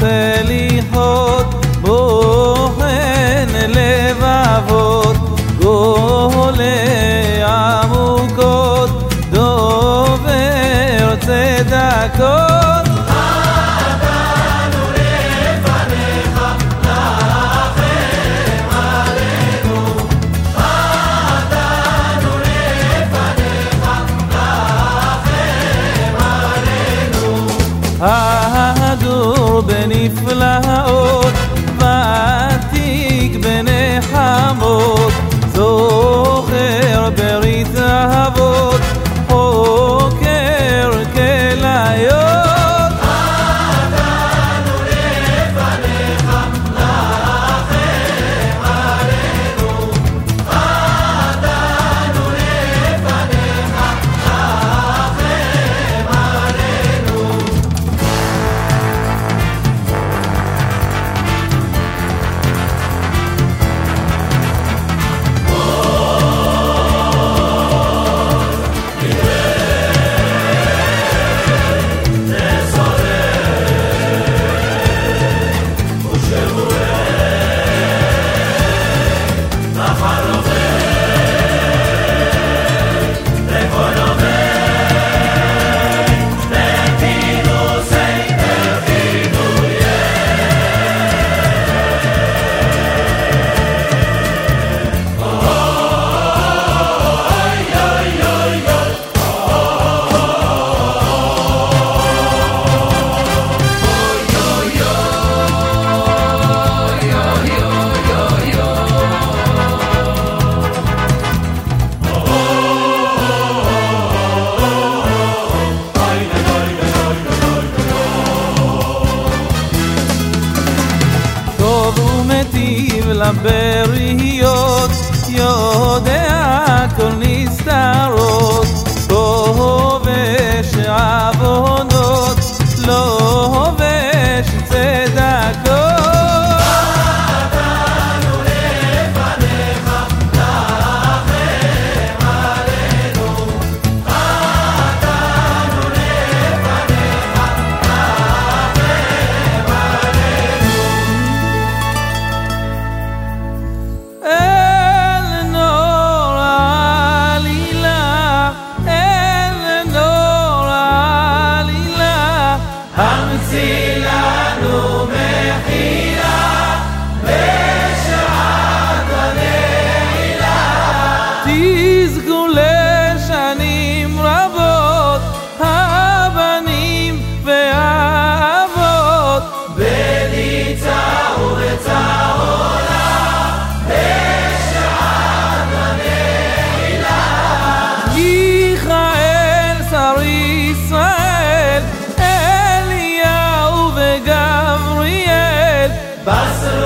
סליחות, בוחן לבבות, גולה עמוקות, דובר צדקות. ההדור בנפלאות, ותיק בנחמות, זוכר ברית אהבות, חוקר כליות. אדנו לפניך, לחם עלינו. אדנו לפניך, לחם עלינו. לבריות, יודע כל נסתרות, כובש עוונות, לובש צדקות. אדנו לפניך, לחם עלינו. אדנו לפניך, לחם עלינו. המציא לנו מחילה בשעת הנעילה, תזכו לשנים רבות הבנים והאבות, בליצה ובצהולה בשעת הנעילה. מיכאל שר ישראל, גבריאל, בסר